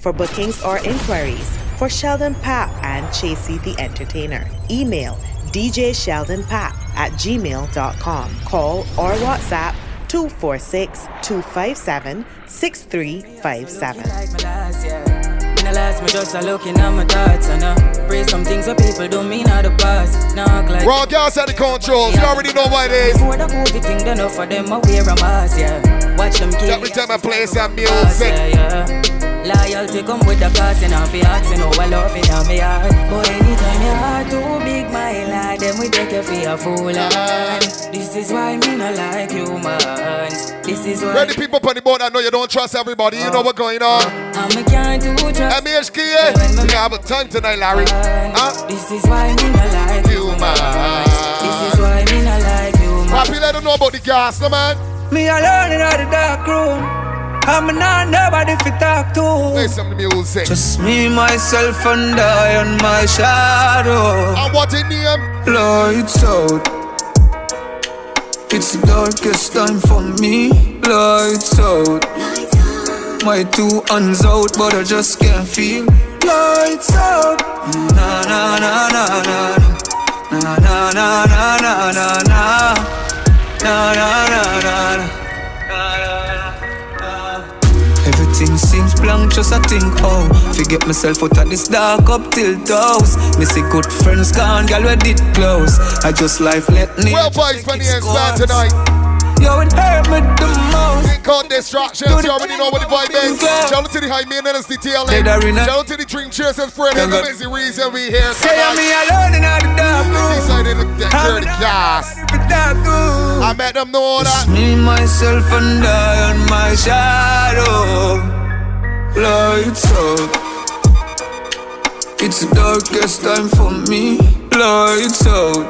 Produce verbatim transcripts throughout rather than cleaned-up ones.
For bookings or inquiries for Sheldon Papp and Chasey the Entertainer, email d j sheldon papp at gmail dot com. Call or WhatsApp two four six, two five seven, six three five seven. Me just a looking at my thoughts and uh, pray some things that people don't mean out the past. Nah, like Raw girls at the controls, you already know what it is. Before the movie thing done enough for them, I wear a mask, yeah. Watch them keep every time I play some music, yeah, yeah. Loyalty come with the cost and off your heart, you know I love it on me heart. But anytime your heart too big, my lad, then we take you for a fool, lad. This is why me not like humans. This is why. Ready people on the board, I know you don't trust everybody, you uh, know what's going on. Uh, I can't do trust. M H K, we can have a time tonight, Larry. Huh? This is why me not like humans. This is why me not like humans. Happy, let them know about the gas, no man. Me alone in the dark room. I'm not nobody to talk to. Play some music. Just me, myself, and I on my shadow. And what in name? Lights out. It's the darkest time for me. Lights out. My two hands out, but I just can't feel. Lights out. Na na na na na na na na na na na na na na na na. Everything seems blank, just I think, oh, forget myself out of this dark up till toes. Me see good friends gone, girl, we did close. I just life let me. Well, boys, funny and bad tonight. Yo, it hurt me the most. Ain't called distractions, you already know what the vibe is. Shout out to the high maintenance, the T L A. Shout out to the drink cheers and friends. That's the reason we here. Say I'm me alone in the dark room. Decided to get dirty gas. I met them know that. It's me, myself, and I on my shadow. Lights out. It's the darkest time for me. Lights out.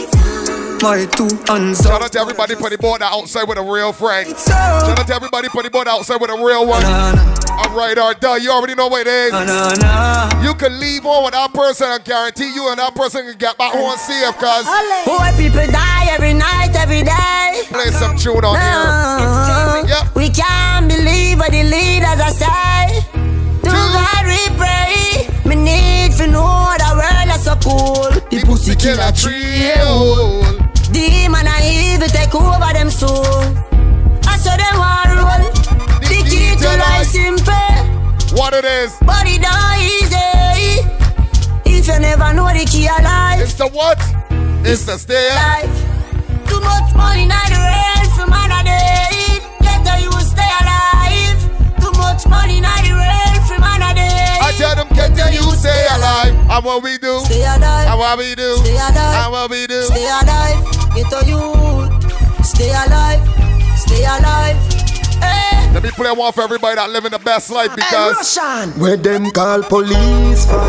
My two hands Shout out to everybody put the board outside with a real friend. Shout out to everybody put the board outside with a real one. Alright, or duh, you already know what it is. You can leave home with that person and guarantee you and that person can get back home safe, cause poor people die every night, every day. Play some tune on no. here. Yep. We can't believe what the leaders are say. To God we pray. Me need to know the world is so cool. The pussy killer trio. Demon and evil take over them soul. I saw them want roll. The, the key to life simple. What it is? But it not easy. If you never know the key of life. It's the what? It's, it's the stay alive. Too much money not the real for man a day. Better you stay alive. Too much money not the real for man a day. I tell them get the you stay alive. And what we do? Stay alive. And what we do? Stay alive. And what we do? Stay alive. Get a youth. Stay alive. Stay alive. Hey. Let me play one for everybody that living the best life because hey, where them call police for,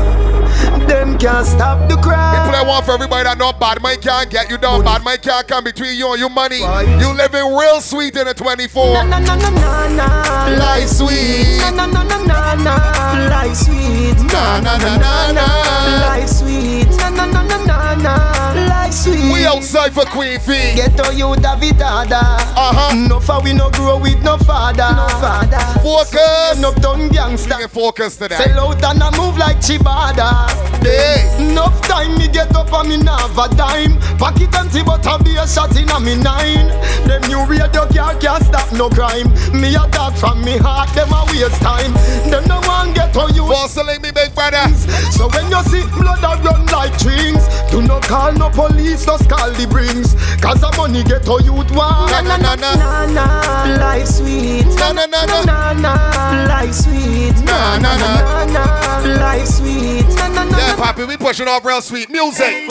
them can't stop the crime. We play one for everybody that know bad man can't get you down. Bad man can't come between you and your money. You living real sweet in the twenty-four. Na na na na na. Life sweet. Na na na na na na. Life sweet. Na na na na na. Life sweet. Na na na na na na. Life sweet. We outside for Queen Fee. Get to you, David Dada. Uh huh. No for we no grow with no father. No father. Focus. No done gangster. Get focus to that. Sell out and I move like Chibada. Hey. Enough time me get up and me nah have a dime. Pack it and see but I be a shot in a me nine. Them new radio car can't stop no crime. Me a talk from me heart, them a waste time. Them no one get to you. Boss like me big brother. So when you see blood a run like drinks, do not call no police, just call the brings. Cause the money get to youth one. Na na na na. Na na. Life sweet. Na na na na. Na na. Life sweet. Na na na. Na na. Life sweet. Na na na. Yeah, Poppy, we pushing off real sweet music.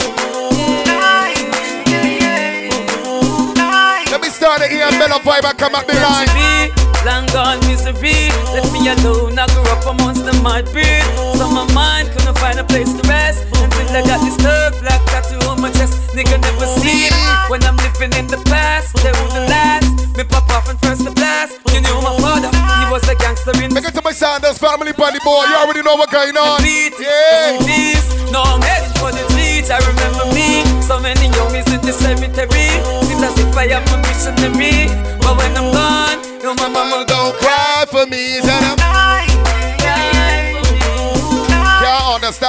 Let me start it here, Mellow Vibe, and come up the line. Long gone misery, left me alone. I grew up amongst the mud breed. So my mind couldn't find a place to rest until I got this third black tattoo on my chest. Nigga never see it when I'm living in the past. They wouldn't last. Me pop off and first the blast. You knew my father, he was a gangster in the. Make it to my Sanders family, buddy boy. You already know what's going on. Yeah. No, I'm heading for the streets. I remember me. So many youngies in the cemetery. Seems as if I am a missionary. But when I'm gone, yo, my mama don't cry for me. That I'm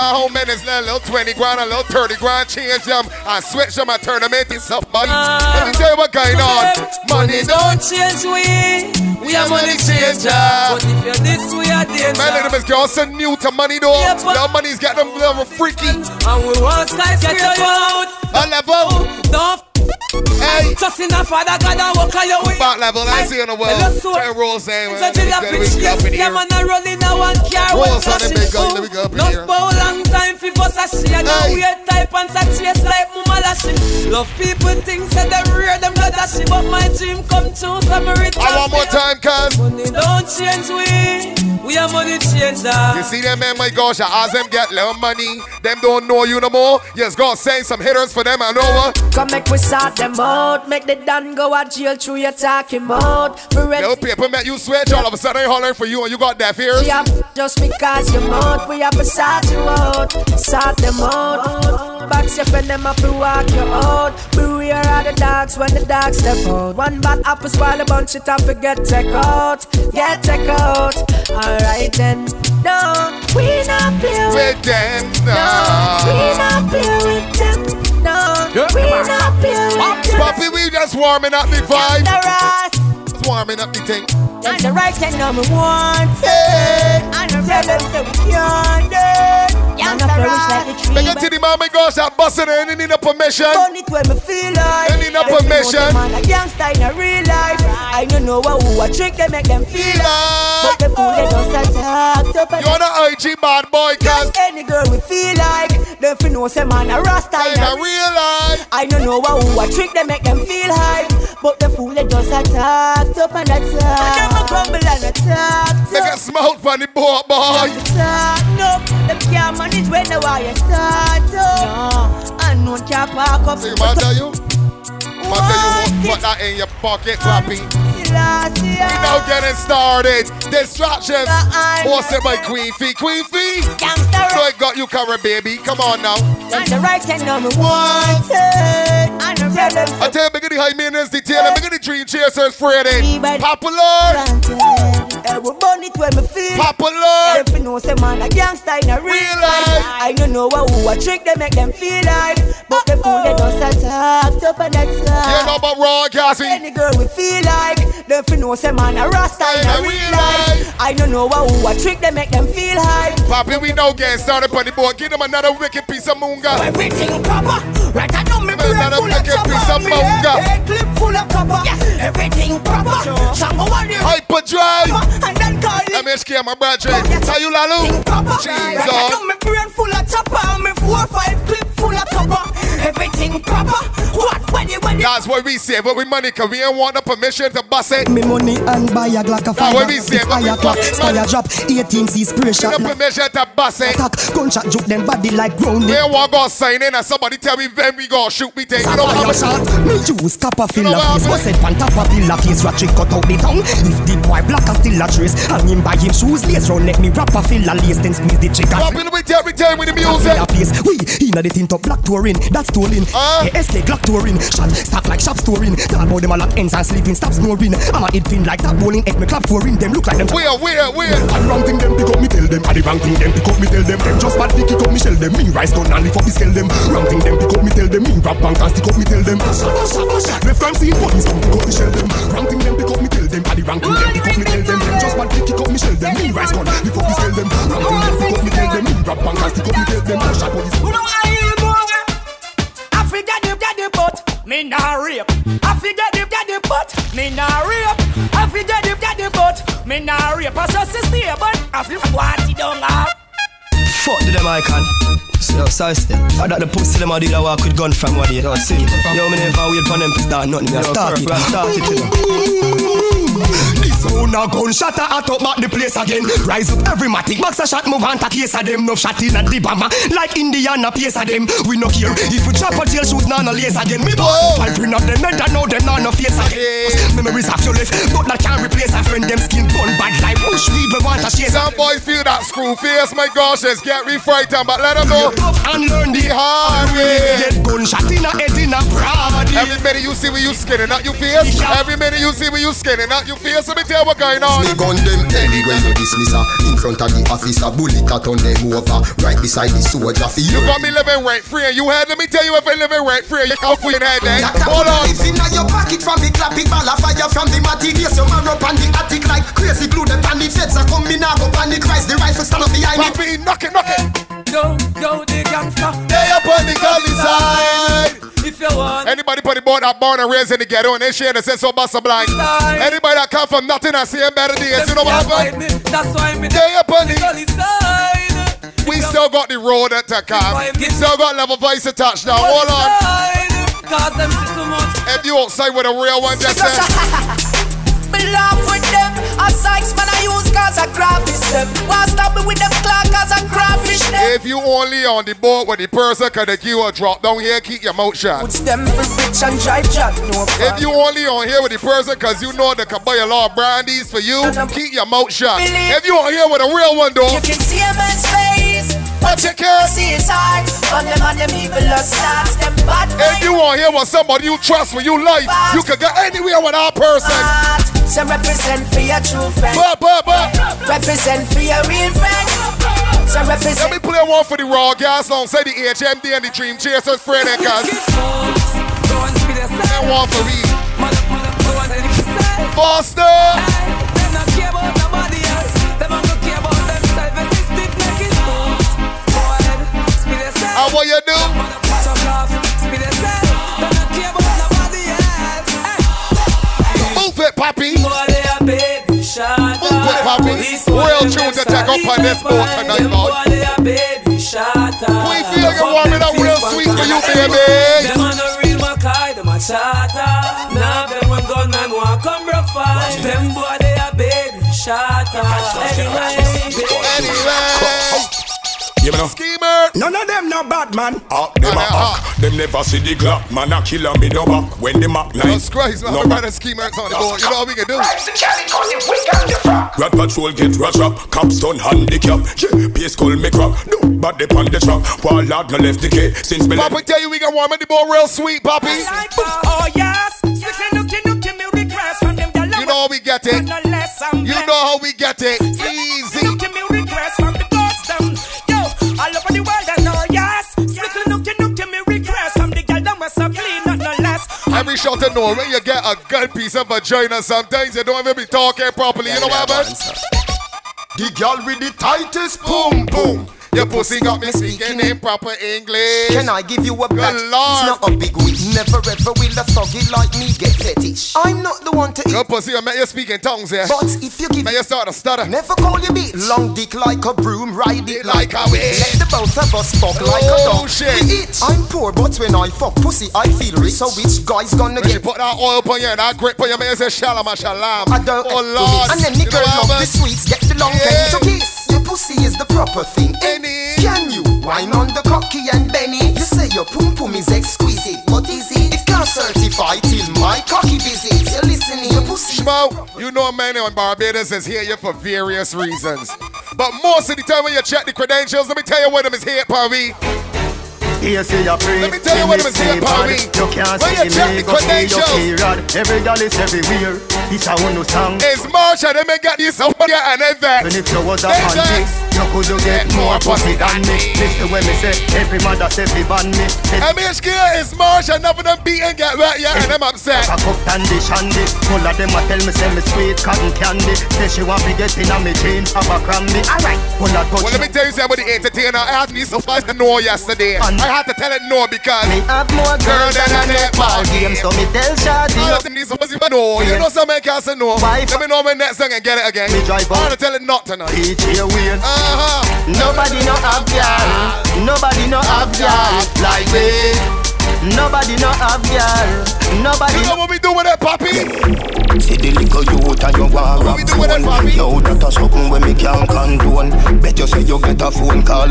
my home minutes, a little twenty grand, a little thirty grand, change them and switch them and turn them into somebody. Let me tell you what going on. Money don't change we. We are money changer. But if you're this, we are danger. Man, little Miss Girl, so new to money though. Yeah, the money's got them little freaky. And we want guys get you out. A level. Don't. Hey. Just in the Father God and walk on your way. Back level, I see in the world. Turn rolls saying, well, let me go up in here. Yeah, man, I roll in a one car. Rolls on them big guns, let me go up in here. Love for a long time, for us a share. Now we are type and such chase like mama lashy. Love people think say them rear them blood ashy. But my dream come true, so me return. I want more time, cuz. Money don't change we. We are money changer. You see them, man, my gosh, as them get little money, them don't know you no more. You just gotta send some hitters for them, I know what. Come make we start them out. Make the done go a jail through your talking mode. Little people make you switch, all of a sudden they hollering for you and you got deaf ears. Yeah, just because you mouth, we have to sort you out. Sort them out. Back step and them have to walk you out. Beware of the dogs when the dogs step out. One bad apple swallow bunch it and forget take out. Get take out. Alright then. No, we not play with them. No, we not play with them. No, we not play with them. Puppy, we just warming up the vibe. Just warming up the thing. That's the right thing number one. And tell them so we can't do. Make it to the man, my gosh, that busting and they need a permission. Done it when me feel like. They need a permission. Man, a gangster in a real life. I don't know what who a trick they make them feel like. But the fool they just attack. You're the I G bad boy, cuz. Any girl we feel like. Them fi know say man a rasta in a real life. I don't know what who a trick they make them feel hype. But the fool they just attack. Up and attack. And them a grumble and attack. They get smoked from the boat, boy. Attack, no. Them can't manage when the wire start up. No. And no one can park up. See what I tell you? What I tell you, put that in your pocket, Papi. We now getting started. Distractions. Hosted by Queen Fee. Queen Fee. So it got you covered, baby. Come on now. That's the right thing number one. I tell you, big of the high maintenance detail. Big of the dream chasers Friday. Popular. Popular. If you know say man a gangster in a real life. I don't know what who a trick they make them feel like. But the fool they just attack. Up and attack. You know about raw gassy. Any girl we feel like. Them fi know say man a rasta in a real life. I don't know what who a trick they make them feel hype. Papi, we now getting started on the board. Give them another wicked piece of munga. Everything proper. Right I know me another wicked piece of munga. Head clip full of copper. Yeah. Everything proper. Shango one year. Hyperdrive. And then call it. M H K, my brother. Tell you Lalu. Cheese on. Right I know me brain full of chopper. Me four five clip full of copper. Everything proper. What when you when you. That's what we say. But we money cause we ain't want no permission to bust it. Me money and buy a Glock of fire. That's what we say. But we money. Fire drop. eighteen C spray shot. No permission to bust it. Attack. Gunshot juke them body like ground. We ain't want to sign in and somebody tell me when we gonna shoot me thing. You know how much. Me use copper fill a face. Bust it pan top of pill a face. Ratchet cut out the tongue. If the boy black a still a trace. And him buy him shoes lace round. Let me wrap a fill a lace. Then squeeze the chicken. Pop in with every time with the music. We inna the tint up black touring. That's stolen. Uh? S K Glock touring. Shot stack like shop storing. Talk about them a lock ends and sleeping. Stop snoring. I'm a it fin like that bowling. Head me clap for in. Them look like them. Where, where, where? And wrong thing them pick up me tell them. And the wrong thing them pick up me tell them. Them just bad kick up me shell them. Me rise down and lift up me sell them. Wrong thing them pick up me tell them. Me rap bank and stick up me tell them. Left crime scene police come pick up me shell them. Wrong thing them pick up me tell them. And the wrong thing them pick up me tell them. Them just bad kick up me shell them. Me rise gun lift up me sell them. Wrong thing them pick up me tell them. Me rap bank and stick up me tell them. Shot police. I forget you get the butt. Me nah rape. I forget you get the butt. Me nah rape. I forget you get the butt. Me nah rape. I just stay but I feel what you don't have. Fuck to them icon. So, so step. I got the pussy them a do that walk with gun from what they don't see. Yo, me never wait for them to start nothing. I start it. I start it. This one a gunshot a top back the place again. Rise up every matic. Box a shot move on to case of them. No shot in a the bomber. Like Indiana pace of them. We no care. If we chop a jail shoes now no lace again. Me boss. I'll bring up them men that know them now no face again. Memories have your life. But that can't replace a friend. Them skin bun bad like bush people want a chase. Some boys feel that screw face. My gosh, let's get me frightened. But let them know. And learn the hard way. Get gunshot in a head in a broad. Every minute you see when you skinning, not you face. Every minute you see when you skinning, not you face. So me tell you what's going on. Me gun them anyway, no dismissal. In front of the officer, bullet a turn them over. Right beside the soldier for you. You got me living rent free and you had, let me tell you if I living rent free, you can't put your head there. Hold on. If in your pocket from the clappy ball of fire from the materials, you man up on the attic like crazy glue. The panic feds are coming now, go panic rise, the rifle stand up behind it. Papi, knock it, knock it. Yo, yo, the gangster. They up on the gully side. If you want. Anybody put the boy that born and raised in the ghetto and they share the sense of Bassa Blind. Anybody that come from nothing and see him better days, you know what happened? That's why I'm in they up on the gully side. We still got the road at the car. We still got level voice to touch now. Hold on. Cause them see too much. If you outside with a real one, just say. Me laugh with them. A sykes man I use cause I graphish them. Why stop me with them clock cause I graphish them. If you only on the boat with the person cause the key will drop down here, keep your mouth shut. Puts them for rich and dry jack, no fun. If you only on here with the person cause you know they can buy a lot of brandies for you, keep your mouth shut. If you on here with a real one though, you can see him in space. But you can't see his eyes. On them and them evil starts them bad. If you on here with somebody you trust for your life, bad. You can go anywhere with our person. Bad. So represent for your true friend. But, but, but. Represent for your real friend. So represent. Let me play one for the raw gas long. Say the H M D and the Dream Chasers friend and cuz. And one for me. Foster. Them not care about nobody else. Them not care about themselves. And this stiff neck is fools. Go ahead, speed yourself. And what you do? Speed yourself. Them not care about nobody else. Move it, Papi. Move it, Papi. Real tune to take up on this boat tonight, Lord. We feel you warming up real sweet for you, baby. Them on the real Mackay, them a chatter. Now them when gunman want come rock fight. Them boy they a baby shatter. Anyway, anyway. You know? Schemer. None of them no bad man. Up them a hack. Them never see the Glock. Man a killer me no back. When the Mac nine. Jesus Christ, man. No better schemers on the board. You know what we can do? Rat patrol get rush up. Cops done handicap. Yeah, P S call me crap. No, but they pan the trap. While lad no left the K. Since me Papa tell you we can warm up the board real sweet, Papi. Oh yes. You know how we get it. You know how we get it. Easy. All over the world and all yes. Little look to look to me request. From the girl that was so clean, not no less. Every shot to know when you get a good piece of vagina, sometimes you don't even be talking properly. You know what happens? The girl with the tightest boom boom. Your pussy got me speaking in proper English. Can I give you a bet? Good Lord. It's not a big wish. Never ever will a thuggy like me get fetish. I'm not the one to eat. Your pussy, I met you speak in tongues here. But if you give me, you start to stutter. Never call you bitch. Long dick like a broom, ride it like, like a witch. Let the both of us fuck oh, like a dog. Shit. It. I'm poor, but when I fuck pussy, I feel rich. So which guy's gonna when get? You put that oil on you and that grip on you, man, you say shalom, shalom. I don't. Oh Lord. And then the girl love the sweets, get the long yeah. to kiss. Your pussy is the proper thing. Any? Can you wine on the cocky and Benny? You say your pum pum is exquisite, but is it? It can't certify till my cocky visit. You're listening, your pussy. Schmo, you know many on Barbados is here for various reasons. But most of the time when you check the credentials, let me tell you what them is here, Pavi. Here say you pray. Let me tell you what I'm saying, Pavi. You can't when you check the credentials, every girl is everywhere. It's a one song. It's March and they may get this out here and event. And if you was a hunting, you could get more pussy than me. Listen when me say, every mother say be ban me. M H K is March and none of them beat and get right here and them upset. I cook candy shandy. Full of them a tell me say me sweet cotton candy. Say she want me get in on me jeans of a cranny. Alright, pull that touch. Well let me tell you something about the entertainer. I had me so fast to know yesterday. And I had to tell it no because me have more girls than a netball game. So me tell Shadi. All of them need supposed to know. You know some men can't say no. Let me know when next song and get it again. Me drive I want to tell it not tonight. D J Wayne. Uh-huh. Nobody no have y'all. Nobody no have y'all like me. Nobody no have y'all. Nobody. You know what we do with that, Papi? See the little youth and you want rap phone. Yo, that a something when me can't condone. Bet you say you get a phone call unknown.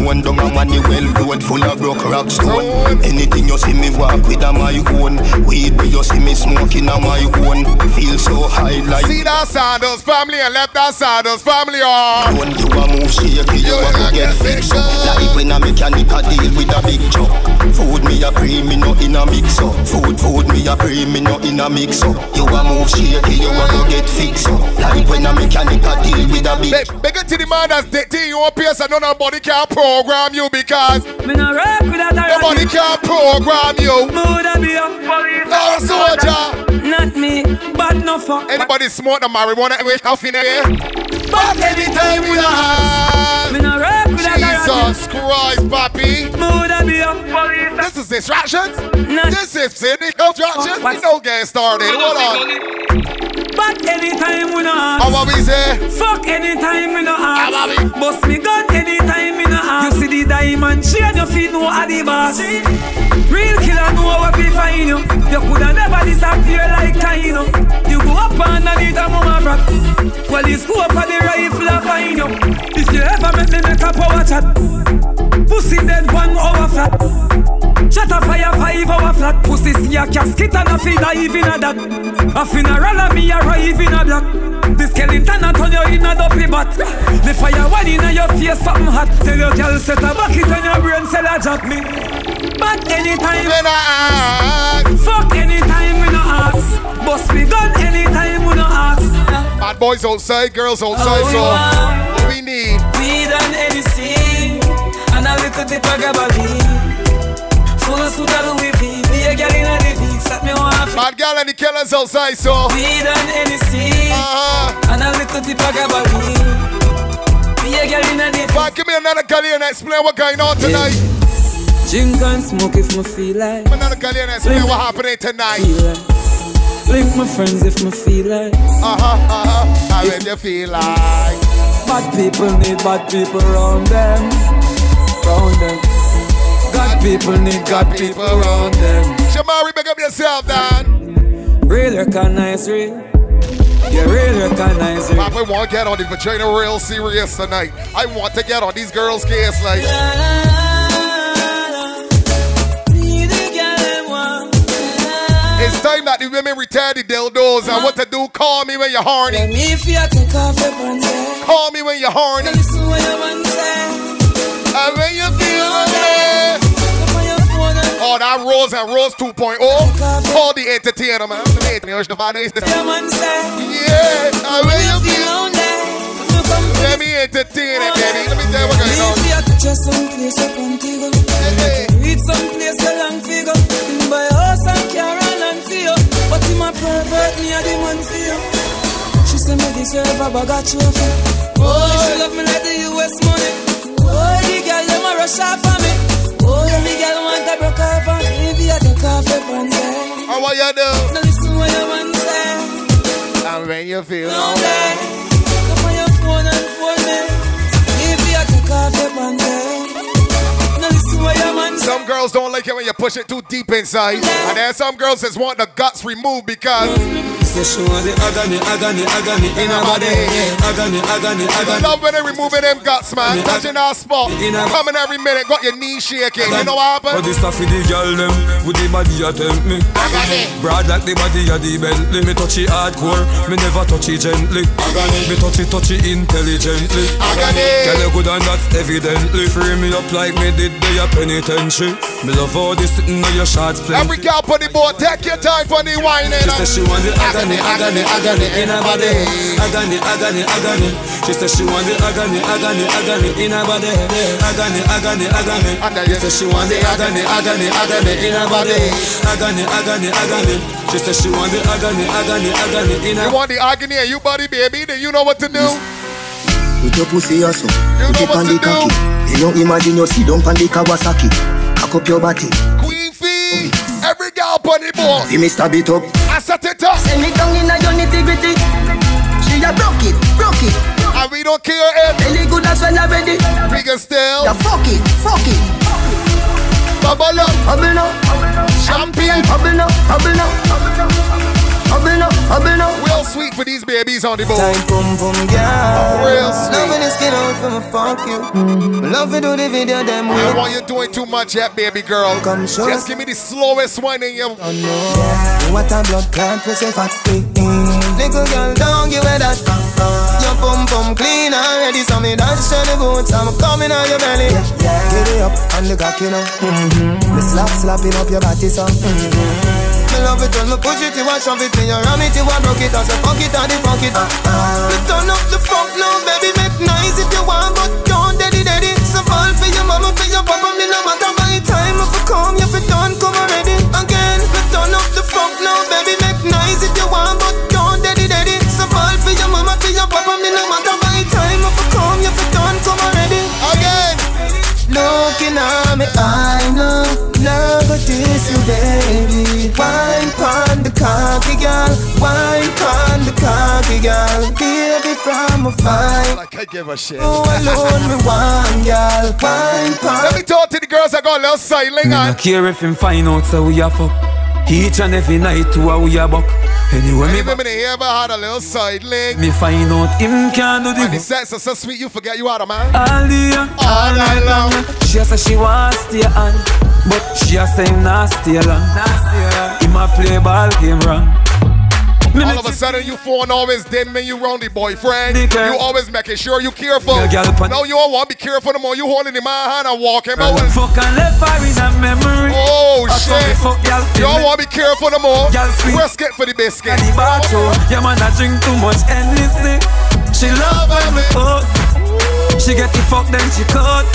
known. Down a money well road full of broke rock stone. Anything you see me walk with a my own. Weed me you see me smoking a my own. Feel so high like. See that Sandals family and left that Sandals family on. When you a move shaky, you a go get fixed up. Like when a mechanic a deal with a big job. Food me a pre, me no in a mix up. Food, food me a pre, me no in a mix up. You a move shaky, you a go get fixed up. Like when a mechanic a deal with a big job. Big to the man that's dating you up here, so nobody can program you because me no rock with that. Nobody can program you. Me woulda be a police. No soldier. Not me, but no fuck. Anybody smoke the marijuana and wake up in here? But anytime we have, me no rock with that. Jesus Christ, papi. Me woulda be a police. This is distractions. This is Sydney distractions. We don't get started. Hold on. But anytime we no ask. How we say? Fuck anytime we no ask. Bust me gun anytime we no ask. You see the diamond chain, you feel no a the boss. Real killer know what we find you. You coulda never disappear like Kaino. You go up underneath a mama rock. Well, you scope on the rifle and find you. If you ever make me make a power chat, pussy dead one hour flat. Shut up fire five hour flat. Pussy see a casket and a feed a even a that. A funeral and me arrive in a black. The skeleton a turn you in a dopey bat. The fire one in a your face something hot. Tell your girl set a bucket on your brain sell a jack me. But anytime when I ask. Fuck anytime we no ask. Bust me gun anytime we no ask. Bad boys outside, girls outside, so what we need. We done anything and a little bit of gabardine. Full of suit of Louis V. Be a girl in a living, set me one. Bad girl and the killers outside, so we done anything uh-huh. and a little bit of gabardine. Be a girl in a living. But give me another girl here and explain what's going on tonight. Yeah. Drink and smoke if me feel like. Another girl here and explain what's happening tonight. Link my friends if me feel like. Uh-huh, uh-huh. How if you feel like. Bad people need bad people around them. Round them. God people need God people around them. Shamari, make up yourself, Dan. Real recognize real. You real recognize real. Papa want to get on the vagina real serious tonight. I want to get on these girls' case like. It's time that the women retire the dildos and what to do. Call me when you're horny. Call me when you're horny. And when you feel lonely. Oh, that Rose and Rose two point oh. Call the entertainer, man. Yeah, and when you feel lonely. Let me entertain it, baby. Let me tell you what's going on. Read some place a long figure. Buy house and car and for you. But in my pervert, me a the man for you. She say me deserve a bag of trophy. Oh, she love me like the U S money. Oh, the girl them a rush off for me. Oh, the girl want a broke off for me. If you take off your pants, oh, what you do? Now listen what your man say. And when you feel lonely, come on your phone and phone me. If you take off your pants. Some girls don't like it when you push it too deep inside. And there's some girls that want the guts removed because she want the agony, agony, agony in her body. Agony, agony, agony. I love when they removing them guts, man. Touching our spot. Coming every minute, got your knees shaking. You know what happened? But this stuff with the girl them, with the body you tempt me. Broad like the body of the Bentley. Me touch it hardcore, me never touch it gently. Me touch it, touch it intelligently. Girl you good and that's evidently. Free me up like me did the penitentiary. Me love all this sitting on your shots plenty. Every girl on the board, take your time for the whining. She said she want the agony, agony, agony in her body. Agony, agony, agony. She said she want the agony, agony, agony in her body. Agony, agony, agony. She said she want the agony, agony, agony in her body. Agony, agony, agony. She said she want the agony, agony, agony in her. You want the agony and you body, baby? Then you know what to do. With your pussy also, you put it on the cocky. You don't imagine you sit down on the Kawasaki. Cock up your body. Queen Fee, every girl on the board. See me stab it up. I set it up. Send me down in a your nitty-gritty. She a broke it, broke it. And we don't care if really good as when I'm ready. We can still. Yeah, fuck it, fuck it. Bubble up, bubble up. Champion, bubble up, bubble up. Hubble now, hubble now. Real sweet for these babies on the boat. Time boom boom girl. Real sweet. Loving the skin out for me fuck you. Mm-hmm. Love you do the video them way. I don't want you doing too much yet, baby girl. Come show Just give me the slowest one in you. Oh no. Yeah. What a blood clot we say fat. Mm-hmm. Little girl, don't give it that. Your pum pum clean already, so me dance to the boots. I'm coming on your belly. Yeah, yeah. Get it up on the cock, you know. Mm-hmm. Me slap slapping up your body, so. Mm-hmm. Me love it when me push it, you want shove it, me you ram it, you want rock it, I say fuck it, and the fuck it. Uh-uh. Me turn up the funk now, baby, make nice if you want, but don't daddy daddy. So fall for your mama, for your papa, me no matter by time if you come, if you don't come already. Again, me turn up the funk now, baby, make nice if you want, but don't daddy daddy. So fall for your mama, for your papa, me no matter by time if you come, if you don't come already. Again. Looking at me, I know, never diss you, baby. Wine pon the cocky girl, wine pon the cocky girl. Baby from a fine, like I give a shit. Oh, alone me one girl, wine pon. Let me talk to the girls that got a little silent. I don't care if him find out so we a fuck. Each and every night to a we a buck. Anyway, Any me women in here ever had a little side link? Me find out him can't do the. And the sex is so sweet you forget you had a man. All day, all night long. She a say she want stay on, but she a say him not stay long. Him a play ball game wrong. All of a sudden you phone always dim and you round the boyfriend. You always making sure you careful. No, you don't want to be careful no more. You holding in my hand and walking out. Fuck and left fire in a memory. Oh shit. You don't want to be careful no more. Risk it for the biscuit. The bathroom, your man a drink too much endlessly. She love when we fuck. She get the fuck then she cut.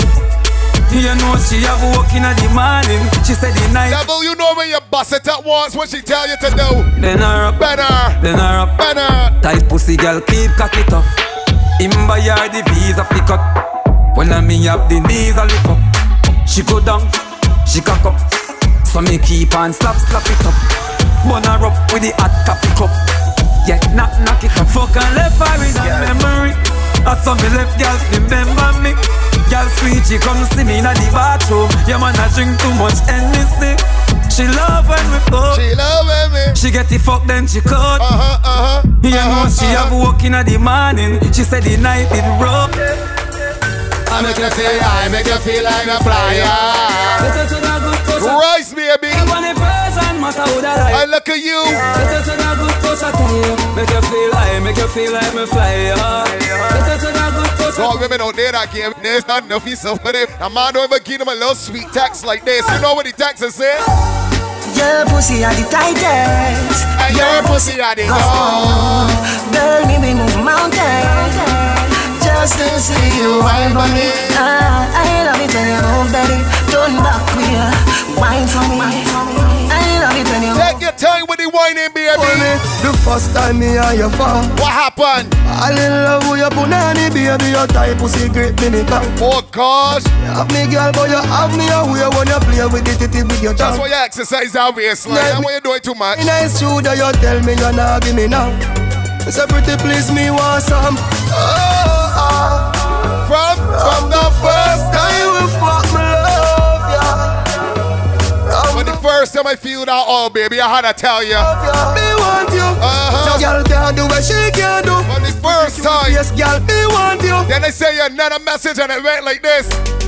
You know she have walking at the morning. She said the night. Devil, you know when you bust it at once, what she tell you to do. Then her up, better, then her up, better. Tight pussy girl keep cock it off. Him buy her the visa fi cut. When I me have the knees I lift up. She go down, she cock up. So me keep on slap slap it up. Bun her up with the hot coffee cup. Yeah, knock knock it up. Fuck and left her in a memory. I saw me left girl remember me. Girl sweet, she come see me in the bathroom. Your man a drink too much Hennessy. She love when we fuck. She love when me. She get the fuck then she cut. Uh-huh, uh-huh. You uh-huh, know she uh-huh. have walking at the morning. She said the night it rough. I make you feel, I make you feel like a flyer. Christ, baby. I look at you. Make you feel, I make you feel like me flyer. All women out there that give there's not enough yourself for them. A man don't even give them a little sweet text like this. You know what the text is saying? Your pussy are the tightest. And your pussy are the gold. Girl, me we move mountains just to see you wine for me. Ah, I love it when you move, baby. Turn back queer, wine for me. I love it when you take your time with the whining, baby. The first time me and you fall. What happened? I in love with your punani, baby. Your type pussy great minute. Oh gosh. You have me girl, but you have me away when you play with the titty with your tongue. That's why you exercise that waistline. That's why you doing too much. Nice true that you tell me you're not give me now. It's a pretty please me want some. Oh, oh. From, from the first time we fuck me love ya. But the first time I feel that, oh baby, I had to tell you. Me want you. Uh-huh. No girl can't do what she can do. But the first time, yes, girl, me want you. Then they say another message and it went like this.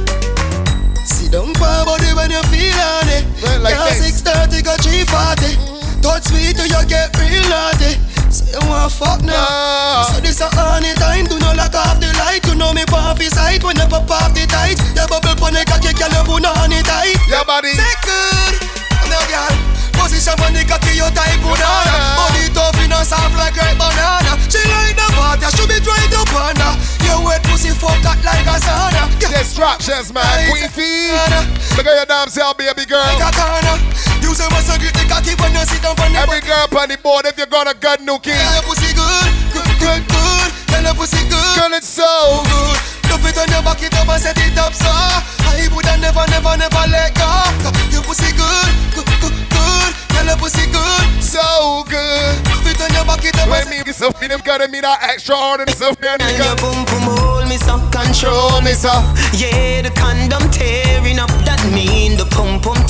Sit down for body when you feel on it. Went like this. six thirty go three forty. Touch me till you get real naughty. So you want fuck now. No. So this a honey time. Do not lock off the light. You know me pop his sight when you pop off the tight. Your bubble pon the cocky, can you put honey tight? Your body. Say good. No girl. Position pon the cocky, you type banana. Body tough, you know soft like ripe banana. She like the water, she be dry to panda. Your wet pussy fuck that like a sauna. Distractions, man. Queen feet. Look at your damn self, baby girl. Like a corner. You say what's a grip the cocky when you sit down on the every girl on the board if you're gonna gun nuking. Girl, your pussy good, good, good, good. Girl, your pussy good, girl, it's so good. Love it on your back it up and set it up, so I woulda never, never, never let go. Your pussy good, good, good, good. Girl, your pussy good, so good. Love it on your back it up and set it up. When me so them gotta me that extraordinary stuff. And your boom boom hold me so, control me so. Yeah, the condom tearing up, that mean the pum pum tight.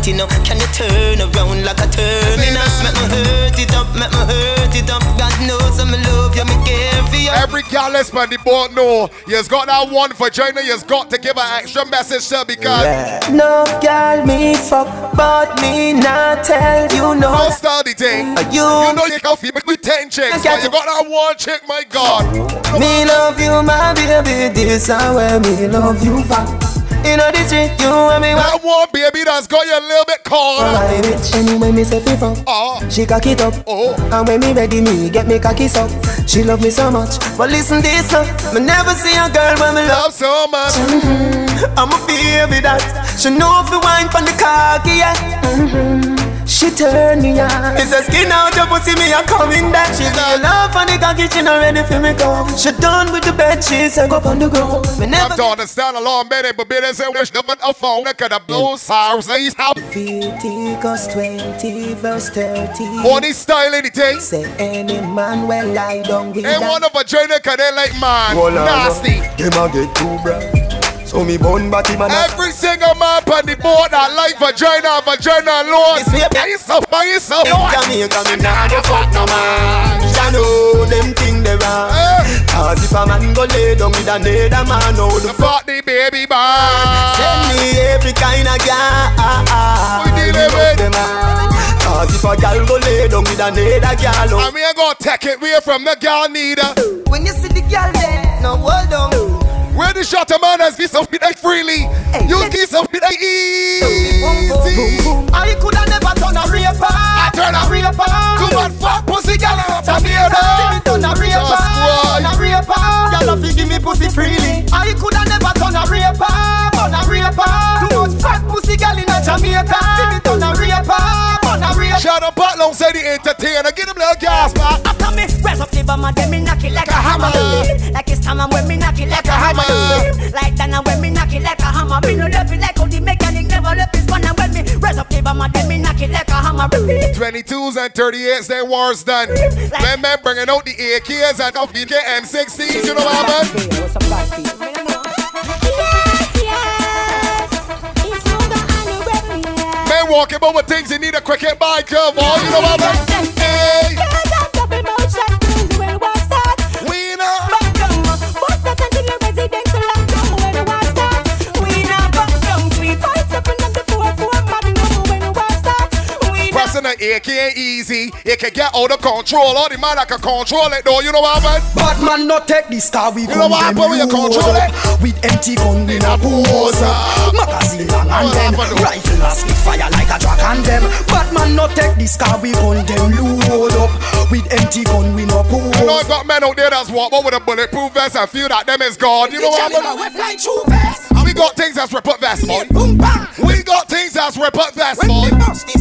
you know. Can you turn around like a terminus? Make me hurt it up, make me hurt it up. God knows I'm love you, me care for you. Every gal is on the boat know you's got that one vagina, you's got to give an extra message to because yeah. No girl me fuck, but me not tell you no. Don't start the thing. You, you know you can feel me with ten chicks, but you got that one chick, my God. Me love you, my baby, this is where me love you back. You know the street, you and me. That one baby that's got you a little bit cold. My bitch, anyway me say fi fuck. Oh. She cock it up. Oh. And when me ready, me get me cocky up. She love me so much, but listen this up. Me never see a girl when me love, love so much. Mm-hmm. I'm a baby that she know fi wine from the cocky, yeah. Mm-hmm. She turn me on. It's a skin out your pussy, me a coming back. She feel love on the cocky, she not ready for me come. She done with the bed, she said go on the ground. Me never. I'm to understand a long minute, but better say wish the a phone that could have blown sours. Leviticus twenty verse thirty. Money style anything. Say any man will lie down with that. Ain't one of a vagina cause they like man. Well, nasty. Them a get too bright. So me bone body man. Every single man on the board that like vagina, vagina alone. By yourself, by yourself. Come here, come here, now go fuck no man. I know them thing they wrong. Cause if a man go lay down with another man, oh the fuck the baby boy. Send me every kind of girl. We dealing with them. Cause if a girl go lay down with another girl, and we ain't gonna take it away from the girl neither. When you see the girl there, no hold on. Where the shot a man has give some feet like freely. Hey, you give some feet like easy. I coulda never done a raper. I turn a raper. Come on, fuck pussy gal out of here. Done a raper. Done a raper. Y'all fi give me pussy freely. I coulda never done a raper. Done a raper. Too much fat pussy gal in a Jamaica. Done a raper. Done a raper. Shout out Butler, say the entertainer. Get him little gas, man. After me raise up the bomb and then me knock it like a hammer. Like it's time when me knock it like a hammer. Like that now when me knock it like a hammer. Me no love it like how the mechanic never left his fun. And when me raise up the bomb and then me knock it like a hammer. twenty-twos and thirty-eights, their war's done. Like men, men bringing out the A Ks and off the M sixteens, you know what I mean? Yes, yes. It's longer and red, yeah. Men walking about with things you need a cricket ball, come on, you know what I mean? Hey. We know. Pressing an A K ain't easy. It can get out of control. All the man that can control it though, you know what I mean? Bad man not take this car, we you know what happen when you control it? With empty gun in a pose. Magazine long and them. Rifle a spit fire like a dragon them. Bad man not take this car, we gun them load up. With empty gun we no pose. You know I got men out there that's walk up with a bulletproof vest and feel that them is God. You know what I mean? We got things that's report vest, man. We got things that's report vest, man.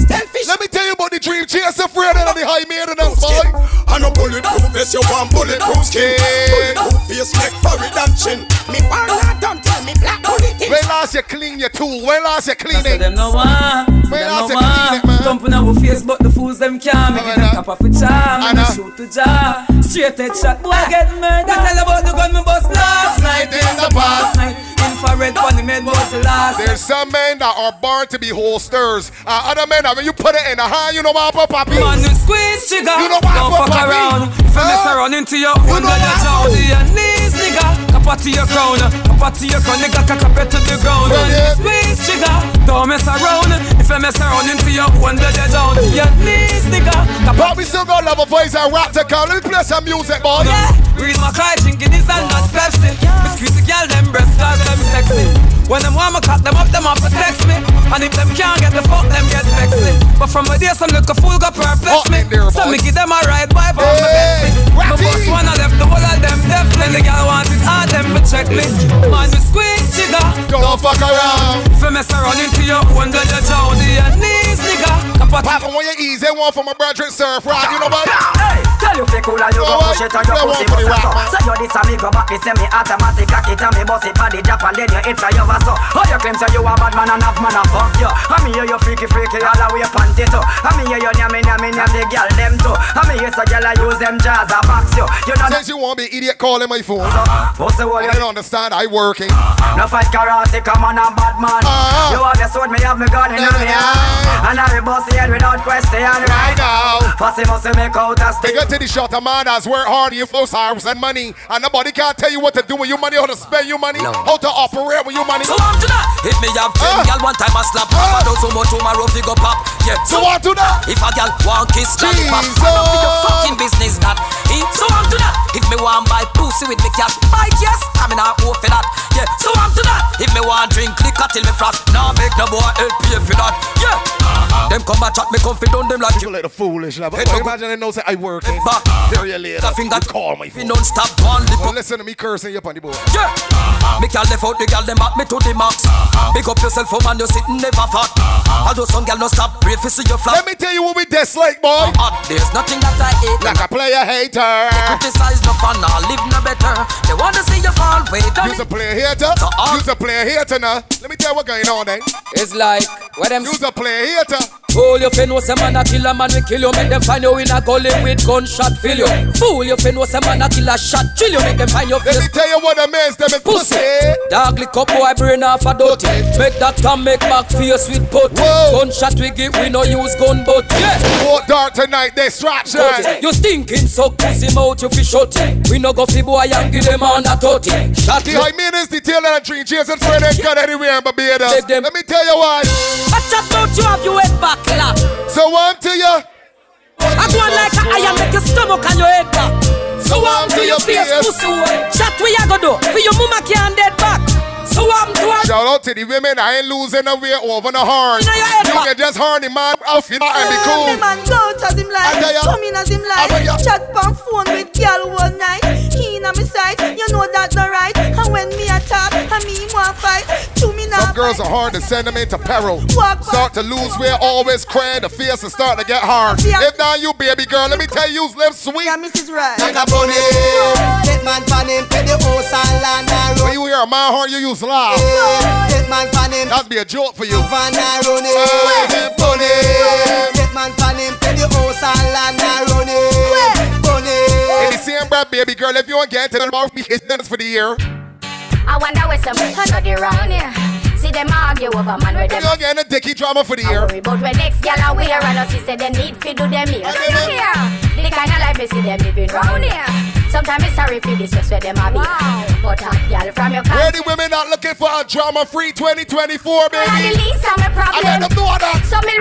Let me tell you about the dream chase of Fred and the high maintenance, boy. I no bulletproof vest, you want bulletproof skin. Bulletproof face, neck, forehead and chin. Me bar not done, tell me black bullet. When last you clean your tool? When last you clean it? Them no one. When last you clean it, man? Thumping our face, but the fools them can't. Make it a cap off a charm and a shoot to jar. Straight head shot, boy get murdered. Tell about the gun me bust last night in the past night. Infrared funny made was the last. There's some men that are born to be holsters. Uh, other men that when you put it in a hand, you know what I'm poppy. Man, you squeeze trigger. You know what don't fuck poppy. Around. If you mess around into your own, then you down to your knees, nigga. Kappa to your crown, kappa to your crown, nigga. Kappa to the ground. Man, you squeeze trigger. Don't mess around. If you mess around into your own, then you down to your knees, nigga. But we still got love a voice and rap to come. Let me play some music, boy. Yeah. Real Mackay drinking this and not Pepsi. Me squeeze the girl them breasts cause them sexy. When them want me cut them up, them have to text me. And if them can't get the fuck, them get vexy. But from a day some little fool got perplex me. So me give them a ride vibe on my Betsy. My boss wanna left the whole of them definitely. The girl want it hard, them for check me. Man, you squeeze trigger. Don't fuck around. If you mess around into your own, then you down to your knees, nigga. Papa, when you easy, one for my brethren surf, right? You know what? Hey, tell you fake cool and you go push it and you pussy bust it up. So you this a me go back, this semi automatic. Cock it and me bust it on the drop and then you hit for your vaso. How you claim say you a bad man and half man a fuck you? I me hear you freaky freaky all the way panty too. I me hear you nyami nyami nyam the girl them too. I me hear so girl I use them jazz a box you. You know since you want me idiot calling my phone. What's the word? I don't understand, I working. No fight karate, come on a bad man. You have your sword, me have me gun in my hand. And I will bust the head without question. Right now. Pussy must make out a stick. They go to the shot, a man that's work hard, you force hours and money. And nobody can't tell you what to do with your money, how to spend your money, no. how to operate with your money. So on to that. If me have ten uh. girl one time I slap. Uh. I don't so much tomorrow figure pop. Yeah. So, so on to that. If a girl want kiss, pop. I don't feel your fucking business that. Eh? So on to that. If me want buy pussy with me cash, buy yes. I'm in a hope for that. Yeah. So on to that. If me want drink liquor till me frost, now make no boy help pay for that. Yeah. Uh-huh. Them come back chat me come fit on them like you little foolish love. Hey, imagine they know say I work. Back. Very later. I think that call my phone. Don't stop one lip. Well, listen to me cursing you on the board. Yeah. Uh-huh. Me can left out the girl them at me to the max. Uh-huh. Pick up yourself for man you sitting never fat. Uh-huh. Although some girl no stop pray for see your flat. Let me tell you what we dislike, boy. Uh-huh. There's nothing that I hate. Like a player hater. They criticize no fun or live no better. They want to see you fall. Wait on You's a player hater. So You's a player hater now. Let me tell you what going on then. It's like what them. You's a player hater. Fool you fin was a man a kill a man we kill you. Make them find you in a gully with gunshot fill you. Fool you fin was a man a kill a shot chill you. Make them find your face. Let me tell you what a man's them is pussy. Dog lick up boy brain off a dirty. Make that come make back face with put. Gunshot we give we no use gun but yeah. Walk dark tonight distraction. You stinking so pussy mouth you fi shut. We no go fi boy and give them on a thirty. Shot the high meanings the tail and tree chase and friend ain't got anywhere but Barbados. Let me tell you what. I chat about you have your head back. So on to you. I go on like a iron make your stomach and your head back. So on to your face, pussy. Chat we a go do. For your mama can't dead back. So I'm to her. Shout out to the women. I ain't losing no way over no horn. You, know you can just horny man outfit and be cool. The man go out as him like, come in as him like. Chat on phone with girl all night. He in on my side, you know that's not right. And when me attack, and me want fight. To me now. Some girls are hard to send them into peril. Start to lose weight, always crying. The face is starting to get hard. If not you, baby girl, let me tell you, live sweet. Yeah, Missus Right. Like a bunny. Get man pan him, pay the house and land and road. When you hear a man horn, you use loud. Get man pan him. That'd be a joke for you. Van and run it. Bunny. Get man pan him, pay the house and land and run it. Bunny. In the same breath, baby girl, if you want to get into the mouth, be dance for the year. I wonder where some hundred around here. See them argue over man with them. You're getting a dicky drama for the year. Worry about when next gal are wear and us say they need to do them here. Here, the kind of life we see them living round here. Sometimes it's sorry for this just where them are be. But a gal from your country. Where the women not looking for a drama-free twenty twenty-four, baby? Well, the least of my problem. I let them know that. So me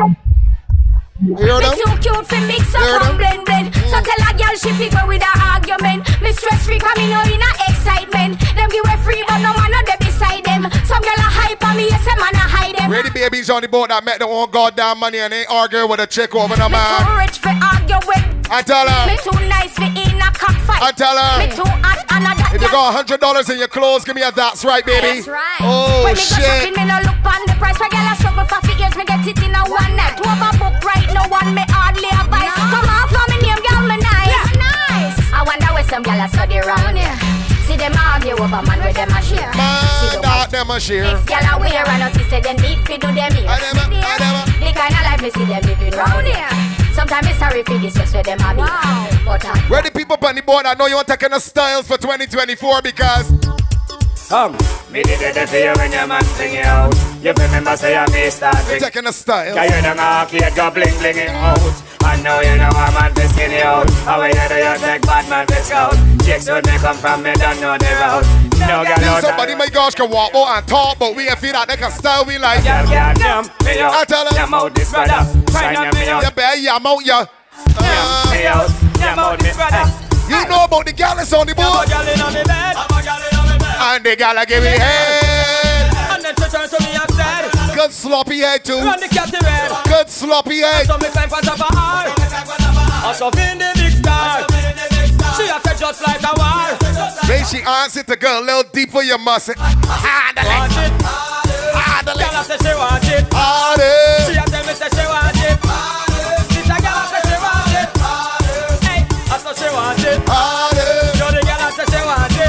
hear them? Me too cute for mix up and blend blend. Mm. So tell a girl she figure with her argument. Me stress free cause me know in a excitement. Them give her free but no man no dey beside them. Some girl a hype on me, yes a man a hide them. Where the babies on the boat that met their own goddamn money and ain't arguing with a chick over the man. Me too rich for argue with. I tell her. Me too nice for in a cockfight. I tell her. Me too hot and a that. If you got a hundred dollars in your clothes, give me a that's right, baby. That's right. Oh when me shit. Go shopping, me no look on the price. For girl a struggle for few years, me get it in a one night. Overbook right, no one me hardly advice. No. Come off for me name, girl, me nice. Yeah, nice. I wonder where some girl a study round here. See them argue over man with them a share. Man, not them a share. Next girl a wear and us say they need to do them here. I never, I never. The kind of life me see them living round here. Sometimes it's sorry for this just where them a be. Wow. But uh, where the people on the board, I know you want taking the styles for twenty twenty-four because Um, me did it for you when your man sing you out. You remember say I may start with taking the style. Cause you don't arcade go bling blinging out. I know you know a man for skinny out. How you do you take bad man for scout? Chicks would me come from me don't know the route. No girl out. Somebody my gosh can walk out and talk, but we ain't feel that they can style we like. Yeah, yeah, yeah. Me out. I tell her. Yam out this brother. Find out me out. You better yam out ya. Yeah, me out. Yam out this brother. You know about the gallus on the board. I'm a gallin on the bed. I'm a gallin on the bed. And the gala give me head. And then she turn to me and said, good sloppy head too. Run the cat red. Good sloppy head. So me climb on top of her. I shove in the big star. She a said just like a war. Then she answered the girl a little deeper, you must say. Handle Want it. Handle Girl say she want it. Handle She a tell me say she want it. This a girl say she want it. Hey, I thought she want it. Yo, the girl say she want it.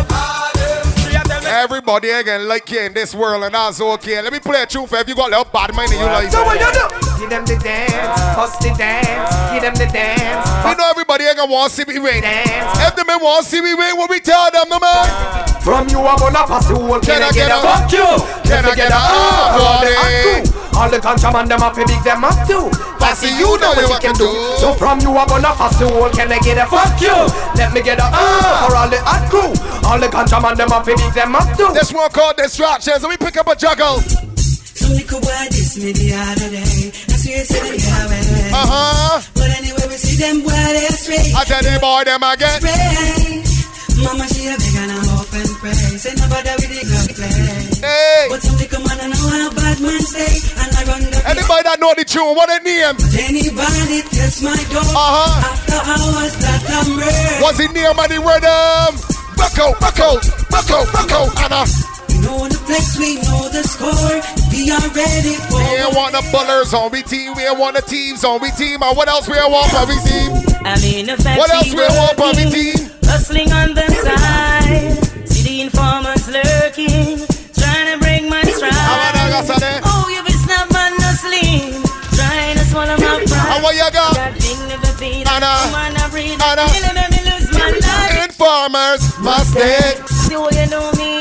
Everybody again like you in this world and that's okay. Let me play a tune for if you got a little bad mind in your life. So what you do? Give them the dance, bust the dance, give them the dance. You know everybody ain't gonna want to see me win. If them ain't want to see me win, what we tell them, no man? From you I'm gonna pass the whole. Can I get a fuck you? Can I get a ah, All the contraband them up, big them up too. Passy, you know what you can do. So from you, I'm gonna pass the whole. Can I get a fuck you? Let me get a uh for all the hot crew. All the contraband them up, big them up too. This one called Distractions, and we pick up a juggle. Some little boy diss me the other day. I swear to the highway. Uh-huh. But anyway, we see them boy, they straight. I tell them boy, them again. Spray. Mama, she a big and I hope and pray. Say nobody with the gun play. Hey. But some little man I know how bad man say. And I run the anybody that know the tune, what they name? But anybody test my door. Uh-huh. After hours that I'm ready. What's the name of the rhythm? Bucko, Bucko, Bucko, Bucko, Anna. We know the place, we know the score. We are ready for. We ain't want the bullers on we team. We ain't want the teams on we team. And what else we ain't want on we team? I mean, what else we ain't want on we team? Hustling on the side. See the informers lurking. Trying to break my stride. Oh, you be snap and no slim. Trying to swallow my pride. And what you got? Anna. Anna. Informers mistakes. Do you know me?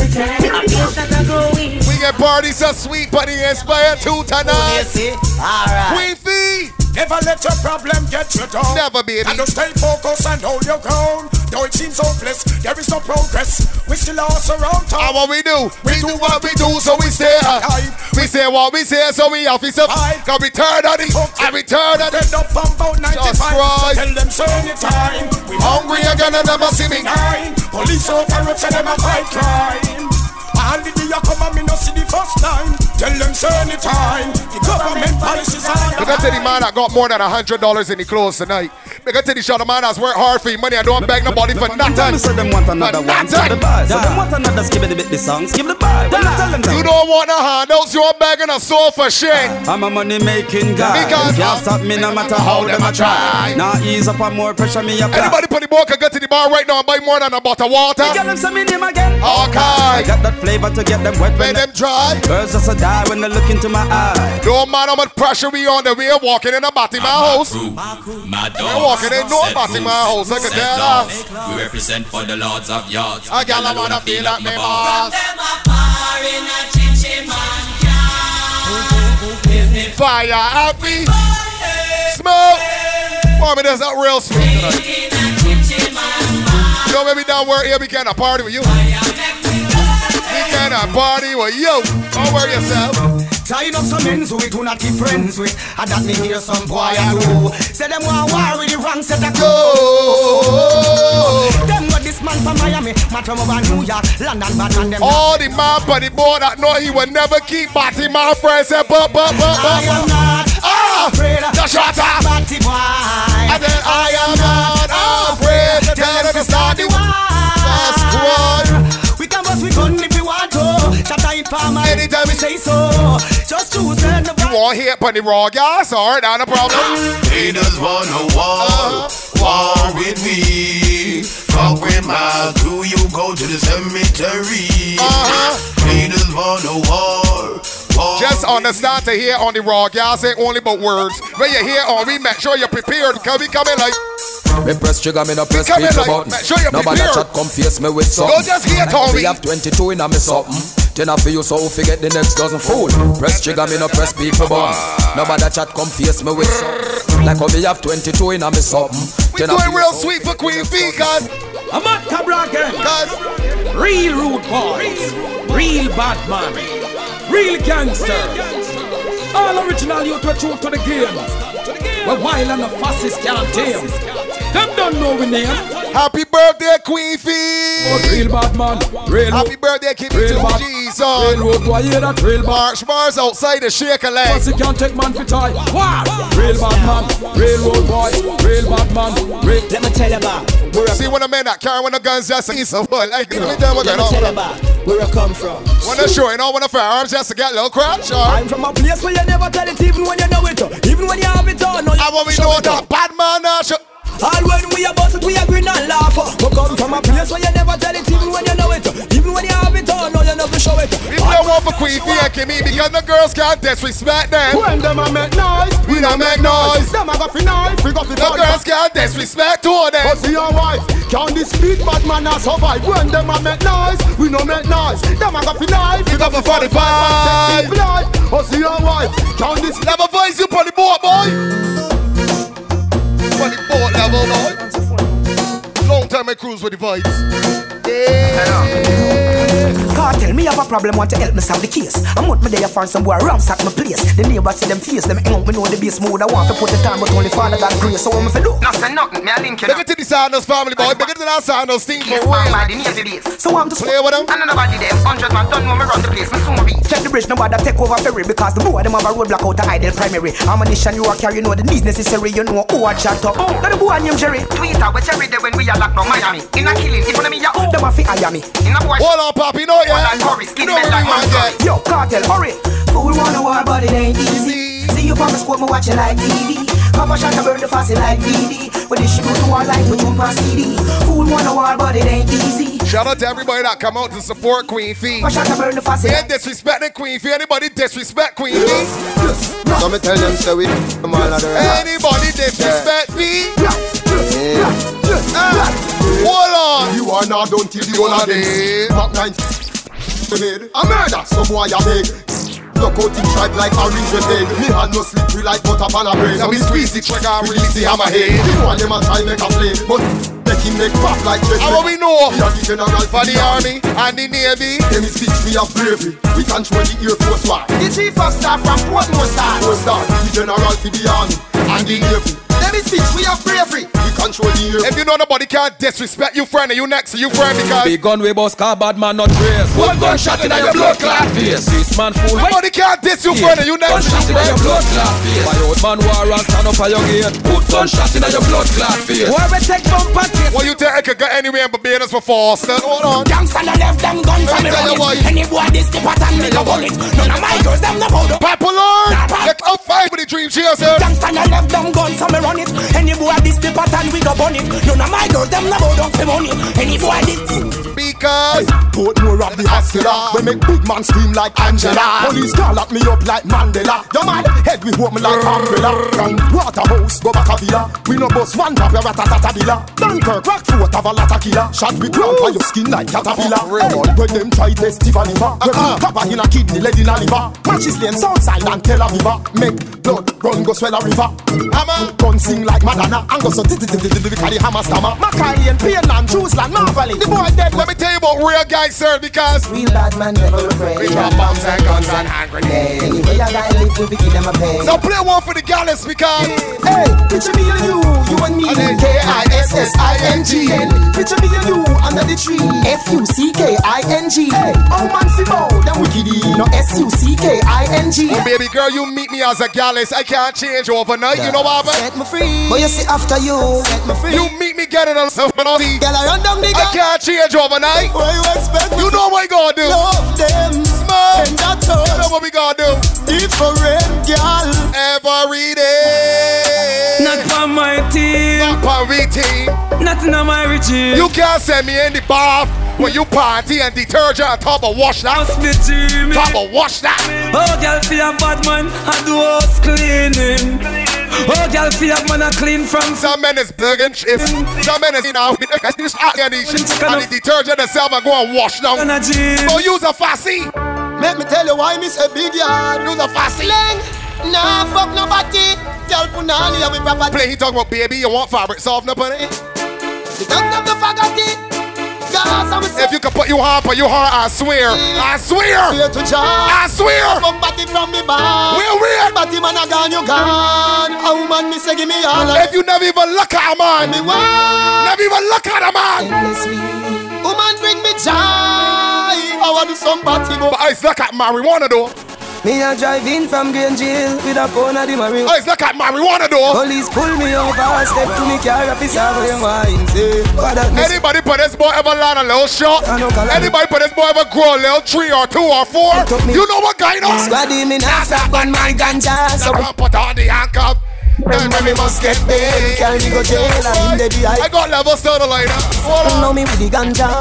We get parties so sweet, but he inspired too tonight. Alright. Queen Fee. Never let your problem get you down. Never, baby. And just stay focused and hold your ground. Though it seems hopeless, there is no progress. We still are around town. And what we do? We, we do what we do, so we stay alive. We say what we say, so we have to survive. Cause we turn on it, and we turn on it. End up from about ninety-five. So tell them so anytime. We hungry again and never see me. Nine. Police or corruption, them a fight crime. All the day you come and me no see the first time. Tell them so anytime. The government policies are. Look at the man that got more than a hundred dollars in the clothes tonight. Look at the shot the man that's worked hard for your money. I don't beg nobody for nothing. So them want another one. So the bar. So them want another. Skip it a bit the songs. Give the bar. You don't want no handouts. You're begging a soul for shit. I'm a money making guy. Because can't stop me no matter how them a try. Now ease up on more pressure me apply. Anybody put the boy can get to the bar right now and buy more than a bottle of water. You get them some name again. Okay. I got that flavor to get them wet. Make them dry. Girls just a die when they look into my eye. Don't matter how much pressure we on the way walking in a Batty my house. My dog. We're walking in no Batty my house. Look at that. We represent for the lords of yards. I got I wanna feel like me boss. Fire happy. Smoke. For me, there's that real smoke tonight. You know, maybe down where here we can a party with you. We can a party with you. Don't worry yourself. Tying up some ends we do not be friends with. I that me hear some boy I do. Say them want war with the wrong set of go. Them got this man from Miami, matter over New York, London, but and them. All the man for the boy that know he will never keep Batty my friend said but but but but. I am not afraid of the shot up. Batty boy. I said I am not afraid. Tell them to start the war. That's good. We can bust we gun if we want to. Shut up in farmer anytime we say so. Just choose them. You want here on the raw gas, alright, not a problem. They just wanna war, uh-huh. war with me. Fuck with my crew, you go to the cemetery. Uh-huh. They just wanna war. Just understand to hear on the raw gas ain't only about words. When you hear on, we make sure you're prepared because we come in like. Me press trigger, me no press speaker like, buttons. Sure nobody chat come face me with something. Don't just hear Tommy. We have twenty-two in a me something. Ten for you so forget the next dozen fool. Press trigger, me no press speaker buttons. Nobody chat come face me with something. Like how me have twenty-two in a me something. We doing real sweet for Queen Fee, cuz. I'm at Cabra again. Cuz. Real rude boys. Real bad man. Real gangster. All original you touch out to the game. We're wild and the fastest can't tame. Them don't know we name. Happy birthday, Queen Fee. Oh, real bad man. Real Happy birthday, keep it to G's on. Real road boy, hear that real March bars outside the shake a leg. Pussy can't take man for tie. Wow. Real bad man. Real road boy. Real bad man. Real. Let me tell you about. See when a man that carry when the guns just say so like let me tell you Let me tell you about where I come from. When they show you know when the firearms just to get a little crash. I'm from a place where you never tell it even when you know it. Even when you have it on. I want me know that bad man now. All when we are boss it, we agree and laugh. We come from a place where you never tell it even when you know it. Even when you have it on, no, you never show it. We don't want for Queen Fee and Kimmy because the girls can't disrespect them. When them a make noise, we don't make noise. Them a go fi knife, we go fi the girls can't disrespect two of them. But see your wife, can this beat bad man a survive? When them a make noise, we no make noise. Them a go fi knife, we go for forty-five. Oh, see your wife. Count this. Level voice you on the boat, boy. On the boat level, boy. Long time I cruise with the vibes. Yeah. Cartel, me have a problem, want to help me solve the case. I'm out me there find some boy ransack my place. The neighbors see them face, them hang out, me know the base mode. I want to put the time, but only Father got grace. So what me fi do? Nothing, nothing, me a link you. Look at the Sanders family, boy. Look at the Sanders team for real. So I'm to play with them. And nobody there, hundred man don't know me run the place. Me soon reach. Check the bridge, nobody take over ferry because the boy them have a roadblock out the idle primary. Ammunition you are carrying, you know the needs necessary. You know who a chat up. Now the boy named Jerry. Twitter with Jerry there when we are locked down Miami. In a killing, if me ya. Them a fi hire me. In a boy. Hold on, Poppy, no yeah. No, like yo, Cartel, hurry. Fool wanna war, but it ain't easy. See you on the squad, me watching like T V. Papa shot a burn the fast like V D. When this shit go to war like we jump on C D. Fool wanna war, but it ain't easy. Shout out to everybody that come out to support Queen Fee. Papa shot a burn the fast like disrespecting Queen Fee. Anybody disrespect Queen Fee? Yes. So me tell them say we come all of the anybody disrespect Fee? Yeah. Yeah. Yes. Ah. Hold on. You are not done till the whole of them. Not ninety. A murder, some boy a beg. Look out him stripe like orange with egg. Me hand no slippery like butter pan a bread. So me squeeze the trigger and release the hammerhead. The one them a try make a play, but make him make pop like chest. How we know? We are the general for the army and the navy. Them is speech we have bravery. We control the Air Force One. The chief of staff from Portmore Star. Portmore Star, the general for the army and the navy. Them is speech we have bravery. We control the Air Force. If you know nobody can't disrespect you friend, and you next to you friend because big gun we boss car bad man not trace. One gunshot in your blood clot face. This man fool. Nobody can't diss you friend, and you next to you friend. Your blood clot face. My old man war and stand up for your gate. Put gunshot in your blood clot face. Whoever take bumper taste. Well you think I could go anywhere in Barbados for Foster? Hold on. Gangsta na left them gun from me run it. Any boy this the pattern me go bullet. None of my girls them no hold up. Popular. Let's out fight with the dream cheers sir. Gangsta na left them gun from me run it. Any boy this the pattern we go burn it. None of my girls them no hold up for money. Any boy this. Because Portmore of the hospital. We make big man scream like Angela. Police call lock me up like Mandela. Your man head we hold me like umbrella. From Waterhouse go back a villa. We no boss one drop your ratatata villa. Dunkirk rock foot of a lot of killer. Shot we ground by your skin like caterpillar. All when them try test if a liver. We put copper in a kidney, lead in a liver. Matches lane Southside and Tel Aviv. Make blood run go swell a river. Hammer gun sing like Madonna. And go so di di di di di di carry hammer stammer. Macaulay and Pearland, Jerusalem, Marvally. The boy dead. Let me tell you about real guys, sir, because real bad man never afraid. We drop bombs and guns and hand grenades. Anyway, I gotta live to give them a pay. So play one for the gallus because hey, picture me and you, you and me. K I S S I N G. Picture me and you under the tree. F U C K I N G. Hey, oh man, Fimo, that wickedy. No S U C K I N G. Oh baby girl, you meet me as a gallus. I can't change overnight. Yeah. You know what? Set me free. But you see after you, set me free. You meet me getting on something on the. Girl, I run down the I can't change overnight. What you expect? You know what we gonna do? Love them, small. And that's all. You know what we gonna do? Different girl. Every day. Not for my team. Not for my team. Nothing on my regime. You can't send me in the bath when you party and detergent on top of wash that. Must be dreaming. Top of wash that. Oh, girl, feel a bad man and do house cleaning. Oh, girl, feel a man a clean from. Some men is bugging shifts. Some men is in our this and the detergent themselves and go and wash down. So use a fussy. Let me tell you why me say big yard. Use a fussy. Nah, fuck nobody. Tell Punani and we property. Play, he talking about baby, you want fabric softener on it? The dogs of the faggoty. If you can put you heart on your heart, I swear. I swear. Swear to John. I swear. Somebody from me bar. We're weird. But man a gone, you gone. A woman me say give me all. If you never even look at a man. Me want. Never even look at a man. Woman bring me joy. I want to somebody. But I look at marijuana though. Me a drive in from Green Jail with a phone at the marine. Oh, it's like at marijuana though. Police pull me over, step to me car, officer with wine. Say, anybody put this boy ever land a little shot? Anybody put this boy ever grow a little tree or two or four? You know what guy knows? Squaddy me not stop on my ganja. So put on the handcuff. Then when me must get paid, carry me go jail and in the I got level soda later. Don't know me with the ganja.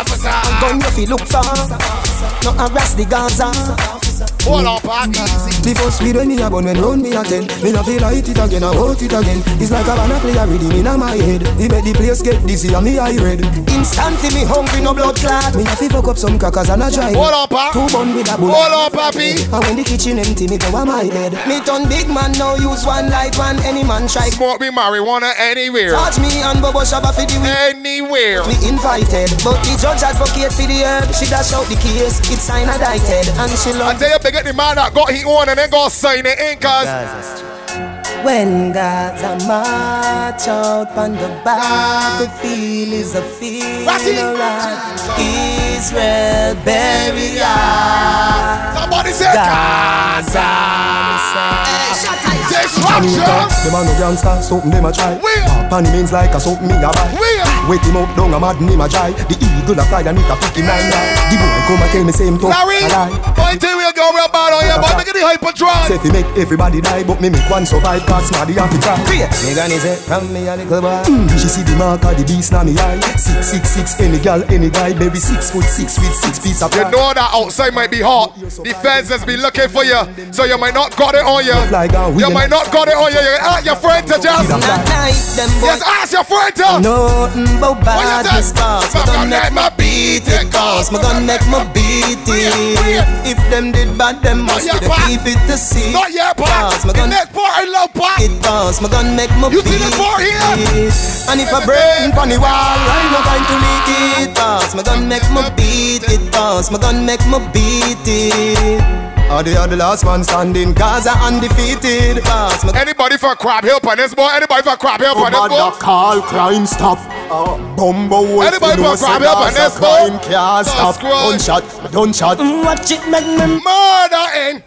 Gun you fi look for. No harass the Gaza. Hold on, park easy. The first speed when me a bun when round me a ten. Me no feel light it again, I hold it again. It's like a banana play a rhythm in my head. He make the place get dizzy and me eye red. Instantly me hungry, no blood clot. Me a fi fuck up some crackers and a drive. Hold on, park. Two bun with a bull. Hold on, papi. And when the kitchen empty, me go on my bed. Me turn big man, now use one light one. Any man try. Smoke me marijuana anywhere. Touch me and Bobo Shabba for the week. Anywhere. Me invited, but the judge advocate for the herb. She dash out the case, it's signed indicted, and she love. I tell you, they get the man that got his own and then go sign it in, cause. When God's a march out on the back of field is a funeral. Israel burial. Somebody say Gaza. Destruction. Them a no gangster, something them a try. Walk on the means like a something me a buy. Wake him up, down a mad him a try. The eagle a fly and it a pick him nine. The boy come and tell me same talk. Larry, point till we'll go real bad on you, but make it the hyperdrive. Say if you make everybody die, but me make one survive. Cause smarty have to try. Me gonna say from me a little boy. Mm, she see the mark of the beast na me eye. Six, six, six, any girl, any guy. Baby six foot six with six piece of pie. You know that outside might be hot. The fans has been looking for you, so you might not got it on you. You might not got it on you. You ask your friend to just. Yes, ask your friend to. Nothing but badness, cause me gon' make my beat it. Cause me gon' make my beat it. If them did bad, them must be the keep it to see. Not yet, cause me gon' next part in low part. It cause me gon' make my you beat. You see the part here? And if I brain pon the wall, I no going to leak it. Cause me gon' make my beat it. Cause me gon' make my beat it. Are the other last man standing? Gaza undefeated. Anybody for Crab Hill on this boy? Anybody for Crab Hill on this boy? Call crime stop. Uh, Bumbo Wolf. Anybody for Crab Hill on this boy? Crime can't stop. Don't shot. Don't shot. Watch it make me murder in.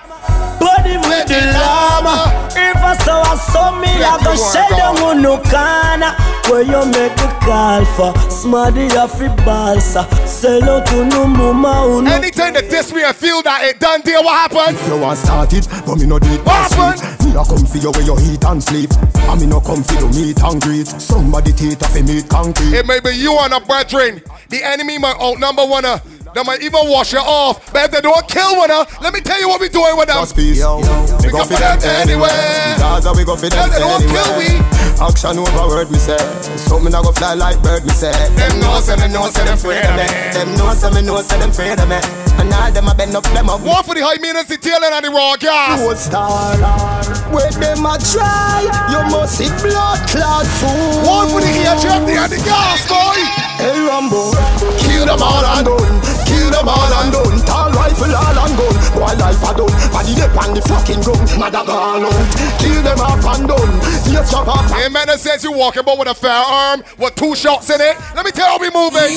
Body with the llama. If I saw a saw me, I go shade down on no corner. Where you make the call for smarty afri balsa. Sell out to no mama. Anytime they diss me and feel that it done deal, what happens? If you want start it, but me no do it. What happens? Me no come for you where you eat and sleep. And me no come for you meet and greet. Somebody take off a meat concrete. It may be you and a brethren. The enemy might outnumber one of. They might even wash you off. But if they don't kill one, uh, let me tell you what we doing with them. Just peace. Yo, we go for them anyway. Gaza, we go for them they don't anyway. Kill we. Action over word, we say. Something I go fly like bird, we say. Them know, say them know, say them afraid of me. Them know, say me know, say them afraid of me. And all them a bend up, them up. One for the high meanings, the tail and the raw gas. Gold star. Where them a try, you must see blood clot food. One for the ear trap, the and the gas, boy. Hey Rambo, kill them all and done. Kill them all and done. Tall rifle all and gun. Boy life a done. Body dip on the fucking gun. Mother gone out. Kill them off and done. Face chop off. Hey man, that says you walking about with a firearm with two shots in it. Let me tell you how we moving.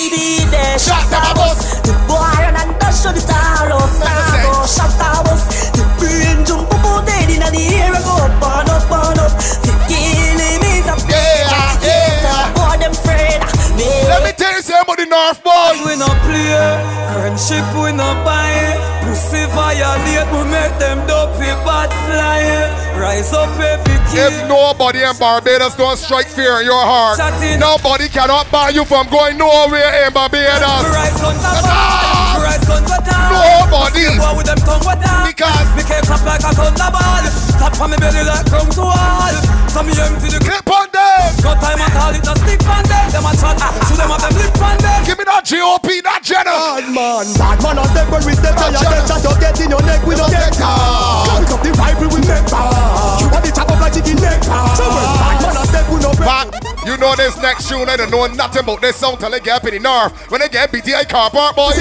Shot them a bus. The boy and dash to the star of Nago. Shot our bus. The brain jump up dead in the air. Go burn up, burn up. The killing is a yeah, yeah. Boy them afraid. Let me tell you something about the North boys. We no play, friendship we no buy. Pussy violate, we make them dopey bad fly. Rise up every kid. If nobody in Barbados don't strike fear in your heart, Chatting. Nobody cannot bar you from going nowhere in Barbados. Rise guns a ball, rise guns a down. Nobody. With them tongue what down. Because me can't clap like a thunderball. Tap on me belly like ground to wall. So me empty the clip on them. No time at all, it no stick on them. Them a chat, so them have them lip on them. Give me that G O P, that Jenna. Bad man, bad man, I step when we step on your head. Shut up, get in your neck, we don't get caught. Pick up the rifle, we make power. You want the top of like chicken neck. So when bad man, I step, we no back. You know this next tune, I don't know nothing about this song till they get up in the North. When they get B T I car park, boy.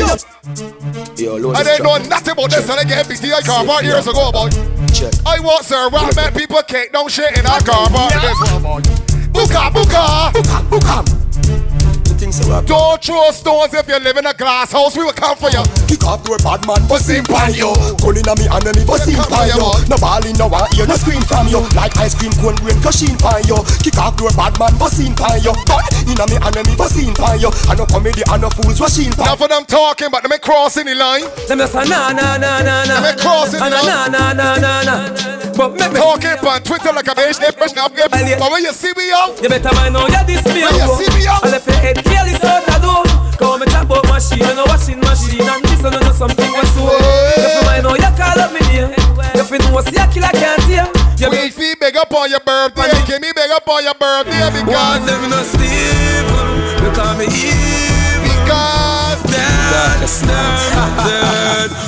Yo, I didn't know nothing about this till they get B T I car park years ago, boy. Check. I want Sir Rock, man, people cake, don't shit in our car park. This one, boy. Buka, buka. Buka, buka. Don't throw stones if you live in a glass house. We will come for you. Kick off your bad man, bust him by you. Gun in a me enemy, bust him by you. No ball in no one ear, no scream from you. Like ice cream cone rain, crushing by you. Kick off your bad man, bust him by you. Gun in a me enemy, bust him by you. And no comedy and no fools rushing by you. Now for them talking, but them ain't crossing the line. Them just a na na na na na. Them ain't crossing the line. Na na na na na. But me talking on Twitter like a bitch, they push up. But when you see me out, you better mind know you this me out. When you see me out, I left your head clearly so I do. Come and chop up machine, and a washing machine, and this and know something was so. If you mind know you call up me name, if you know see a killer can't hear. You make me big up on your birthday, give me big up on your birthday because them no sleep, you call me evil because dead, dead.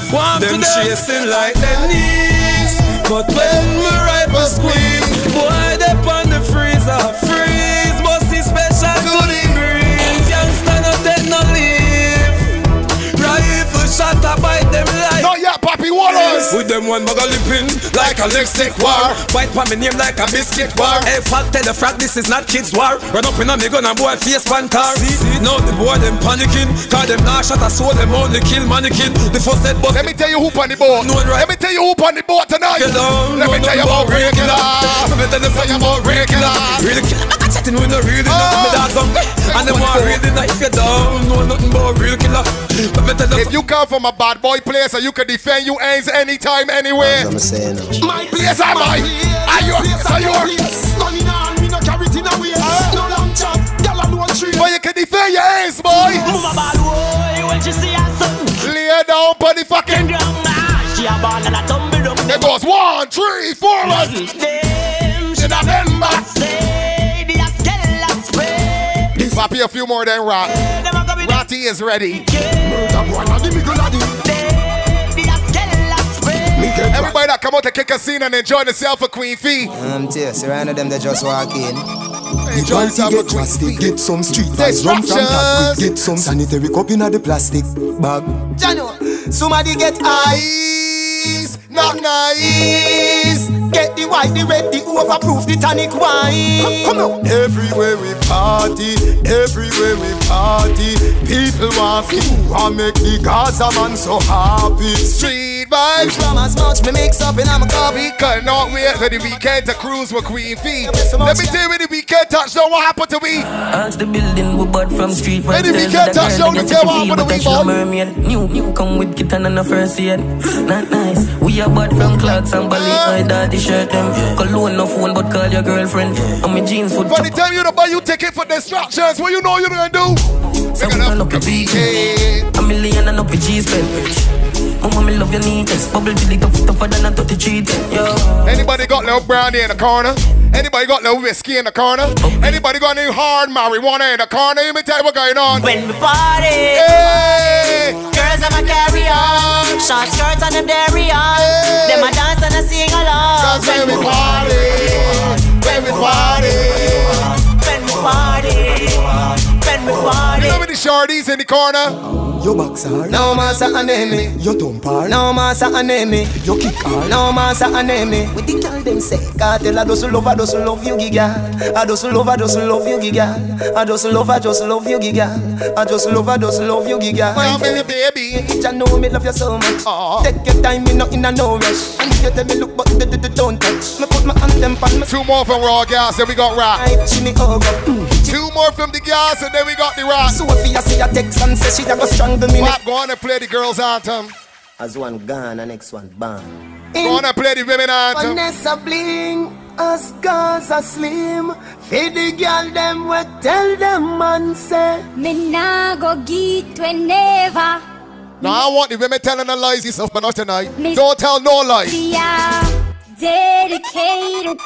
Want them chasing like Denise, but when me rifle squeeze, boy they on the freezer, freeze, bossy special goodie green, youngster no dead no leave, rifle shot a bite them like. Not yet, Papi Wallace. With them one muggle lipping like a lipstick war, bite pa me name like a biscuit war. Hey, fuck tell the frack this is not kids war. Run up in a me gun and boy face pan car. See, now the boy them panicking, cause them nah shot a soul, them only kill mannequin. The first set bus. Let me tell you who on the boat. No right. Let me tell you who on the boat tonight. Let no, me tell you about regular. Let me tell you about regular. Really killer. I'm chatting with no really nothing me dance on. And them want really nice. If you don't know nothing about real killer. Let me tell you. If you come from a bad boy place, so you can defend you ends anytime, anywhere. I'm saying. My place, am I? Are you? Are you? Money now, me no carry it in a waist. No long chop, gyal alone tree. But you can defend your ends, boy. Move a bad boy when she see her son. Lay down on the fucking ground. She a ball and a tumble down. It goes one, three, four, and them should have remember. Say the skeleton spray. This Papi a few more than Rat. Ratty is ready. Everybody that come out to kick a scene and enjoy themselves for Queen Fee. Um, dear, surround them that just walk in. Enjoy yourself for Queen Fee. Get some street vibes, run from that. Get some sanitary cup in the plastic bag. Jano, somebody get ice, not nice. Get the white, the red, the overproof, the tonic wine. Come on. Everywhere we party, everywhere we party. People want to want make the Gaza man so happy. Street vibes from as much me mix up in my coffee. Cannot wait for the weekend to cruise with Queen Fee. Let me tell you when the weekend touchdown what happened to me. Ask the building we bought from street vibes. When the weekend touchdown to tell what happened to me, boy. New, new come with kitten and the first yet. Not nice. We are bought from clothes and Bali. My daddy shirt them. Cologne no phone but call your girlfriend. And my jeans foot. By the time you don't buy you ticket for distractions, what you know you're gonna do? Someone up your B K. A million and up your G spend. Mama, me love your neatness. Bubble till tough, tougher than a dirty cheat. Anybody got little brandy in the corner? Anybody got little whiskey in the corner? Anybody got any hard marijuana in the corner? Let me tell you what's going on. When we party, hey, girls them a carry on, short skirts and them dairy on. Hey. Them a dance and a sing along. Cause when we party, when we party, when we party, when we party. You know the shorties in the corner? Yo box hard, no massa enemy. Yo thump hard, no massa enemy. Yo kick hard, no massa enemy. With the girl them say, cartel I just love, I just love you, giga. I just love, I just love you, giga. I just love, I just love you, giga. I just love, I just love you, giga. My baby, you know me love you so much. Aww. Take your time, me not in a no rush. And if you tell me look, but the, the, the, don't touch. Me put my hand them pan me. Two more from Raw Gas, then we got Rap. She me hug up. Mm. Two more from the Gas, and then we got the Rap. So if you see a text and say she a go strangle me. Rap, go on and play the girls' anthem. As one gone, the next one bang. Go on and play the women anthem. Vanessa bling, us girls are slim. Feed the girl them we tell them man say. Me nah go get whenever. Now I want the women telling the lies yourself, but not tonight. Miss Don't tell no lies. Yeah, dedicated.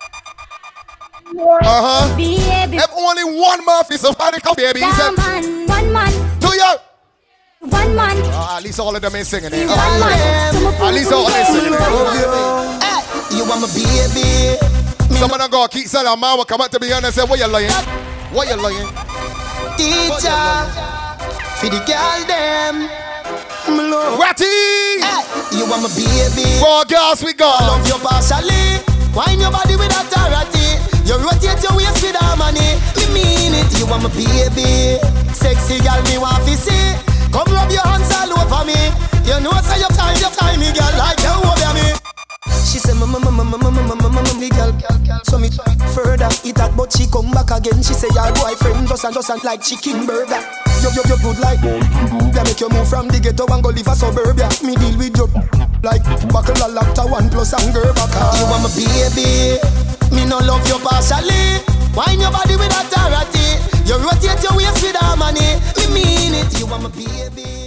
Uh-huh. Baby. Have only one man for some honey come baby. One man, one man. Do you? One man. Uh, at least all of them ain't singing it. One man. At least all of them singing it. Hey, you want my baby. Some of them go keep selling man will come up to me and say, what you lying? What you lying? Teacher, for the girl them. Ratty! Hey, you want my baby. Raw Gas we got. Love you partially. Wine your body with authority. You rotate your waist with harmony. Me mean it, you want my baby. Sexy girl, me want to see. Come rub your hands all over me. You know say your time, your time, me girl, like you over me. She said, mama, mama, mama, mama, mama, mama, me girl. So me further eat that, but she come back again. She say your boyfriend just and just and like chicken burger. You, you, you good like they make you move from the ghetto and go live a suburbia. Me deal with you like buckle a laptop one plus and girl back. You want my baby. Me no love you partially. Wine your body with authority. You rotate your waist with harmony. Me mean it. You want my baby.